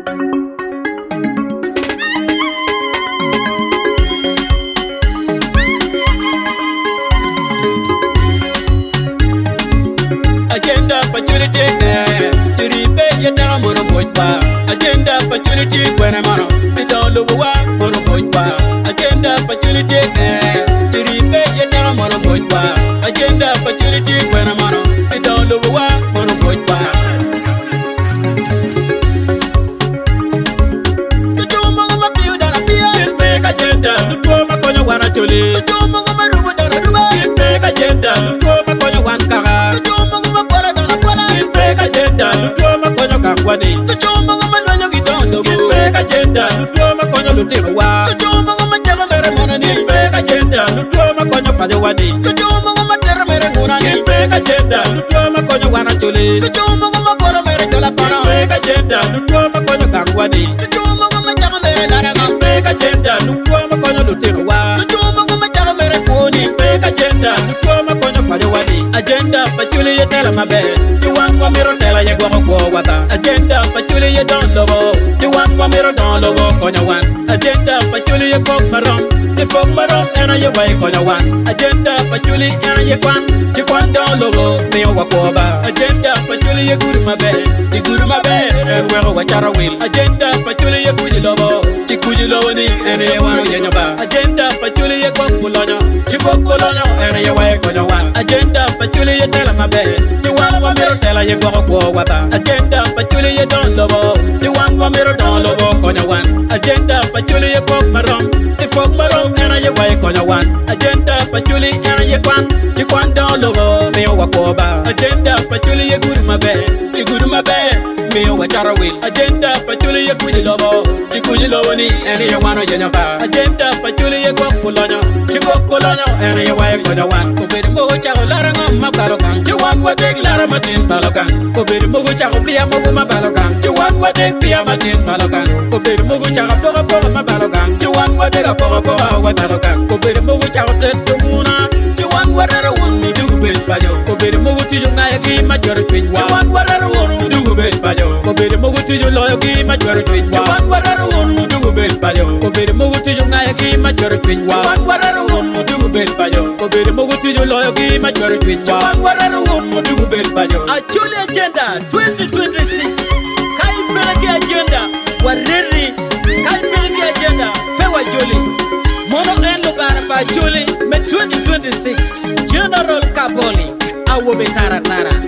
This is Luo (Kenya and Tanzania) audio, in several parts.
Agenda opportunity tiripe yeta mono mojba. Agenda opportunity kwena mano bidolo wa mono mojba. Agenda opportunity tiripe yeta mono mojba. Agenda opportunity kwena mano bidolo wa mono mojba. Tujumo ngama piu dana pia ilpe agenda luto makonyo wana chole. Tujumo ngama rubu dana ruba ilpe agenda luto makonyo wan kara. Tujumo ngama bola dana bola ilpe agenda luto makonyo kangwani. Tujumo ngama lonyo gidondo ilpe agenda luto makonyo lutino wa. Tujumo ngama chama mere monani ilpe agenda luto makonyo pajawani. Tujumo ngama terra mere nguna ilpe agenda luto makonyo wana chole. Tujumo ngama bola mere jola para ilpe agenda luto makonyo kangwani. Tujumo ngama chama mere laranga ilpe agenda luto makonyo lutino wa. Tujumo ngama chama mere kuni ilpe agenda luto makonyo pajawani. Agenda pachuli ye tela mabe Juwan wa miro tela ye gwa kwa wata. Agenda pachuli ye don lobo Juwan wa miro don lobo konya wan. Agenda pachuli ye pok marom Ye pok marom ena ye wai konya wan. Agenda pachuli ena ye kwan Ye kwan don lobo miyo wa kwa ba. Agenda pachuli ye guru mabe Ye guru mabe en wero wa chara wil. Agenda pachuli ye kuji lobo Ye kuji lobo ni ena ye wano ye nyoba. Agenda pachuli ye kok kulonyo Ye kok kulonyo ena ye wai konya wan. Agenda pachuli ye tela mabe Juwan wa miro tela ye gwa kwa wata. Agenda pachuli ye don lobo Juwan wa miro don lobo konya wan. Agenda pachuli ye pok marom Ye pok marom ena ye wai konya wan. Agenda pachuli ena ye kwan don lobo miyo wa kwa ba. Agenda pachuli ye guru mabe Ye guru mabe miyo wa chara wil. Agenda pachuli ye kuji lobo Ye kuji lobo ni ena ye wano ye nyoba. Agenda pachuli ye kok kulonyo Ye kok kulonyo ena ye wai konya wan. Kubiri mogo chako laranga mabalokan Juwan wa dek lara matin balokan. Kubiri mogo chako pia mogo mabalokan Juwan wa dek pia matin balokan. Kubiri mogo chako poga poga mabalokan Juwan wa dek poga poga wa balokan. Kubiri mogo chako teto muna Juwan wa rara wun dugu bel pajo. Kubiri mogo tijo ngaya ki major twin wa. Juwan wa rara wun dugu bel pajo. Kubiri mogo tijo loyo ki major twin wa. Juwan wa rara wun dugu bel pajo. Kubiri mogo tijo ngaya ki major twin wa. Juwan wa rara wun dugu bel pajo. Kubiri mogo tijo loyo ki major twin wa. Juwan wa rara wun dugu bel pajo. Achuli agenda 2026 kai peleke agenda wariri kai peleke agenda pewa joli mono endo bara ba joli me 2026 General Kaboli awobe tara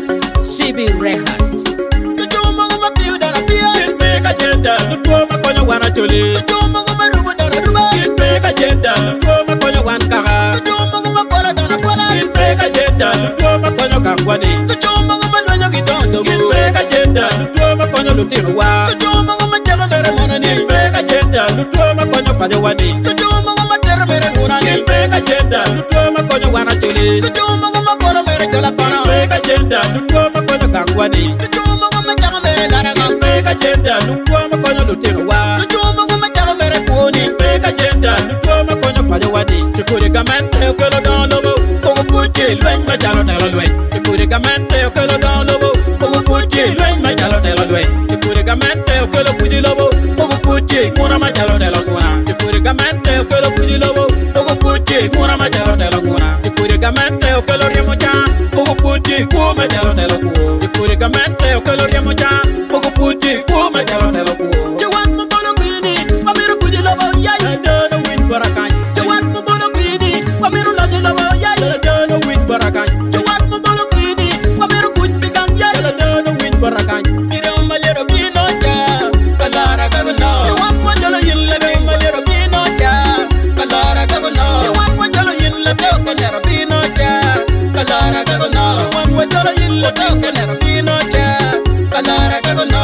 CB Records. Tujumo ngama piu dana pia ilpe agenda luto makonyo wana joli. Tujumo ngama rubu dana ruba ilpe agenda luto makonyo wan kara. Tujumo ngama bola dana bola ilpe agenda luto makonyo kangwani. Tujumo ngama lonyo gidondo ilpe agenda luto makonyo lutino wa. Tujumo ngama chama mere monani ilpe agenda luto makonyo pajawani. Tujumo ngama terra mere nguna ilpe agenda luto makonyo wana chole. Tujumo ngama bola mere jola para ilpe agenda luto makonyo kangwani. Tujumo ngama chama mere laranga ilpe agenda luto makonyo lutino wa. Tujumo ngama chama mere kuni ilpe agenda luto makonyo pajawani. Chukuri gamente okelo don lobo Ogo puchi lwen ma jalo telo lwen. Chukuri gamente okelo don lobo Ogo puchi lwen ma jalo telo lwen. Chukuri gamente okelo puji lobo Ogo puchi nguna ma jalo telo nguna. Chukuri gamente okelo puji lobo Ogo puchi nguna ma jalo telo nguna. Chukuri gamente okelo riemo chan Ogo puchi ku ma jalo telo ku. Chukuri gamente okelo riemo chan Ogo puchi ku ma jalo telo ku. Juwan mo bolo kwini Pamiro puji lobo yai Dono win barakan. Juwan mo bolo kwini Pamiro lonyo lobo yai Dono win barakan. Juwan mo bolo kwini Pamiro kuj pigang yai Dono win barakan. Kire malero bino cha Kalara kaguno. Juwan mo jolo yin lebe malero bino cha Kalara kaguno. Juwan mo jolo yin lebe Kanero bino cha Kalara kaguno. Juwan mo jolo yin lebe Kanero bino cha Kalara kaguno.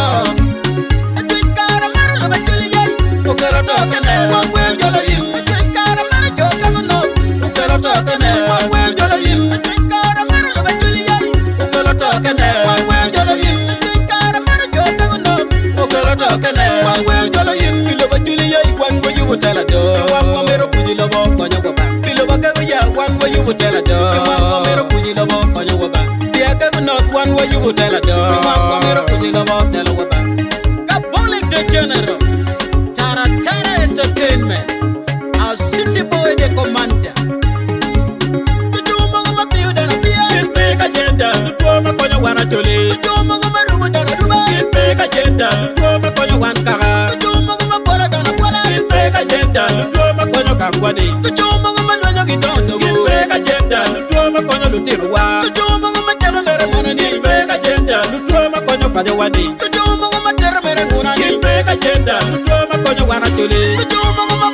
Atwit kara mara loba chuli yai Ukero tokene Juwan mo jolo yin Atwit kara mara jo kaguno Ukero tokene Juwan mo jolo yin Atwit kara mara loba chuli yai Ukero tokene Juwan mo jolo yin Atwit kara mara jo kaguno Ukero tokene Juwan mo jolo yin Kiloba chuli yai Juwan mo yubu tela do Juwan mo mero kuji lobo Konya waba Kiloba kaguya Juwan mo yubu tela do Juwan mo mero kuji lobo Konya waba Biya kaguno Juwan mo yubu tela do Juwan mo mero kuji lobo tela waba Kaboli de General, Taratara Entertainment, our city boy the commander. The Jumanga Matiu than a beer, it make agenda, the Toma Konya Wanacholi, the Jumanga Maruba than a Duba, it make agenda, the Toma Konya Wankara, the Jumanga Mapola than a Pola, it make agenda, the Toma Konya Kangwani, the Jumanga Malaya Giton, the make agenda, the Toma Konya Lutirwa, the Jumanga Matera Monani, make agenda, the Toma Konya Pajawani, the Jumanga Matera Meranguna, it make agenda, the Toma Konya Wanacholi, the Jumanga